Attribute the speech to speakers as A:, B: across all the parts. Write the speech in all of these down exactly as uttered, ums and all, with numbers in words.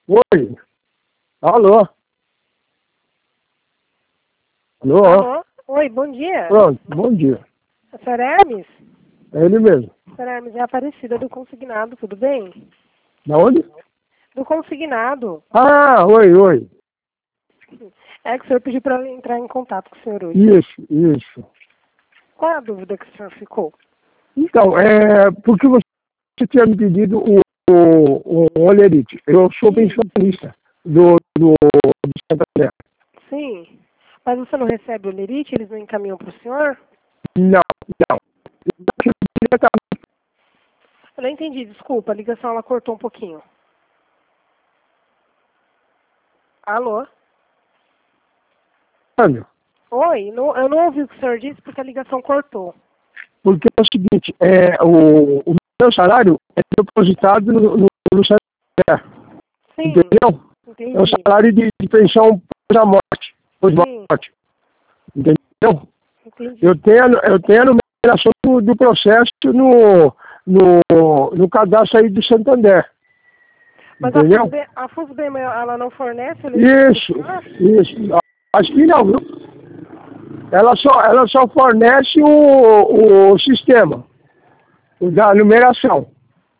A: Oi. Alô? Alô?
B: Alô? Oi, bom dia.
A: Pronto, bom dia.
B: A senhora é Hermes?
A: É ele mesmo.
B: A senhora Hermes é a Aparecida do Consignado, tudo bem?
A: Da onde?
B: Do Consignado.
A: Ah, oi, oi.
B: É que o senhor pediu para eu entrar em contato com o senhor hoje.
A: Isso, isso.
B: Qual é a dúvida que o senhor ficou?
A: Então, é, porque você tinha me pedido o, o, o olerite. Eu sou pensionista do, do, do Santander.
B: Sim. Mas você não recebe o lerite? Eles não encaminham para o senhor?
A: Não, não. Eu diretamente.
B: Eu não entendi, desculpa, a ligação ela cortou um pouquinho. Alô? Oi, não, eu não ouvi o que o senhor disse porque a ligação cortou.
A: Porque é o seguinte, é, o, o meu salário é depositado no, no, no Santander.
B: Sim.
A: Entendeu?
B: Entendi.
A: É o salário de, de pensão pós-morte. Pós-morte. Entendeu?
B: Entendi.
A: Eu tenho, eu tenho a numeração do, do processo no, no, no cadastro aí do Santander.
B: Mas
A: Entendeu?
B: a FUSBEM, a FUSBEM, ela não fornece o lerite
A: Isso,
B: pro senhor?
A: isso. Acho que não, viu? Ela só, ela só fornece o, o sistema, o da numeração.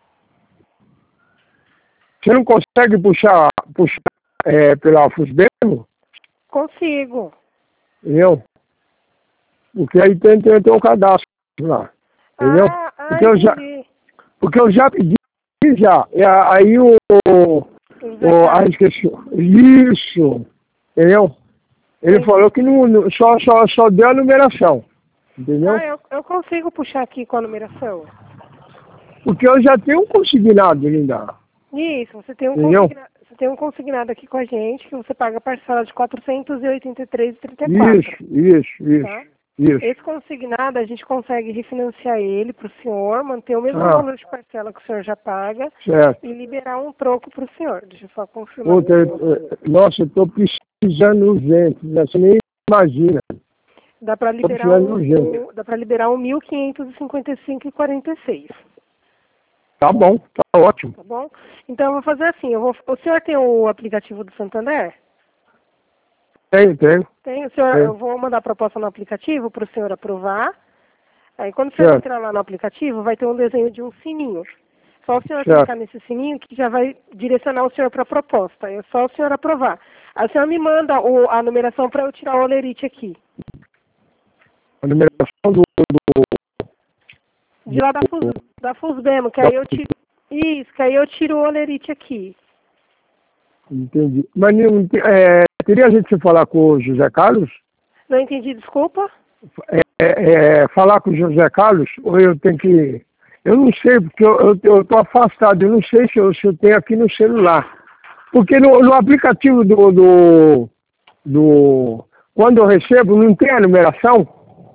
A: Você não consegue puxar, puxar é, pela FUSBEM?
B: Consigo.
A: Entendeu? Porque aí tem, tem, tem um cadastro lá. Entendeu?
B: Ah, ah,
A: porque, eu já,
B: entendi.
A: porque eu já pedi já. E aí o.
B: José
A: o ah,
B: Carlos.
A: esqueci. Isso. Entendeu? Ele
B: Entendi.
A: falou que não, não- só, só, só deu a numeração. Entendeu?
B: Ah, eu, eu consigo puxar aqui com a numeração.
A: Porque eu já tenho um consignado, linda.
B: Isso, você tem um
A: Entendeu?
B: consignado, você tem um consignado aqui com a gente que você paga parcela de quatrocentos e oitenta e três reais e trinta e quatro
A: Isso, isso, isso.
B: tá?
A: Isso.
B: Esse consignado a gente consegue refinanciar ele para o senhor, manter o mesmo
A: Ah.
B: valor de parcela que o senhor já paga
A: Certo.
B: e liberar um troco para o senhor. Deixa eu só confirmar.
A: Puta, eu- eu- nossa, eu estou precisando urgente. né? Você nem imagina.
B: Dá para
A: Tô
B: liberar
A: precisando
B: um,
A: urgente.
B: um- dá para liberar um mil quinhentos e cinquenta e cinco reais e quarenta e seis,
A: Tá bom, tá ótimo.
B: tá bom? Então eu vou fazer assim, eu vou, o senhor tem o aplicativo do Santander?
A: Tenho, tenho.
B: Tem, o senhor,
A: Tem.
B: eu vou mandar a proposta no aplicativo para o senhor aprovar. Aí quando o senhor
A: Certo.
B: entrar lá no aplicativo, vai ter um desenho de um sininho. Só o senhor
A: Certo.
B: clicar nesse sininho que já vai direcionar o senhor para a proposta. É só o senhor aprovar. Aí o senhor me manda o, a numeração para eu tirar o olerite aqui.
A: A numeração do. do
B: De lá da, Fus, da Fusbemo, que aí eu tiro. Isso, que aí eu tiro o olerite aqui.
A: entendi. Mas não, é, teria a gente se falar com o José Carlos?
B: Não entendi, desculpa?
A: É, é, é, falar com o José Carlos? Ou eu tenho que. Eu não sei, porque eu estou afastado. Eu não sei se eu, se eu tenho aqui no celular. Porque no, no aplicativo do, do, do. Quando eu recebo, não tem a numeração?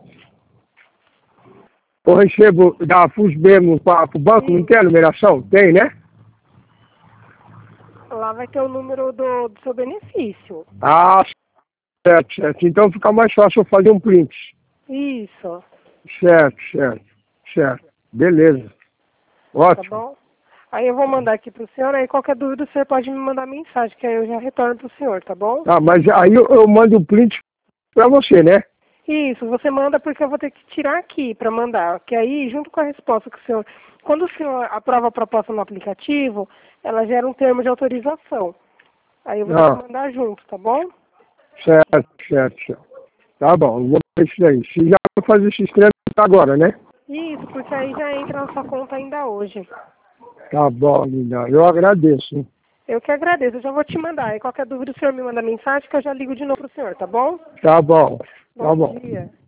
A: Eu recebo da FUSBEM para o banco, não tem a numeração? Tem, né?
B: Lá vai ter o número do, do seu benefício.
A: Ah, certo, certo. Então fica mais fácil eu fazer um print.
B: Isso,
A: Certo, certo, certo. Beleza.
B: tá
A: Ótimo.
B: bom? Aí eu vou mandar aqui pro senhor, aí qualquer dúvida o senhor pode me mandar mensagem, que aí eu já retorno pro senhor, tá bom?
A: Tá, mas aí eu, eu mando o print para você, né?
B: Isso, você manda porque eu vou ter que tirar aqui para mandar, que aí, junto com a resposta que o senhor... Quando o senhor aprova a proposta no aplicativo, ela gera um termo de autorização. Aí eu vou ter
A: Ah.
B: que mandar junto, tá bom?
A: Certo, certo, certo. Tá bom, eu vou ver isso aí. Se já vou fazer esse trâmite agora, né?
B: Isso, porque aí já entra na sua conta ainda hoje.
A: Tá bom, linda. Eu agradeço. Hein?
B: Eu que agradeço, eu já vou te mandar. Aí qualquer dúvida o senhor me manda mensagem que eu já ligo de novo pro senhor, tá bom?
A: Tá bom. Tá
B: Bom
A: bom.
B: dia.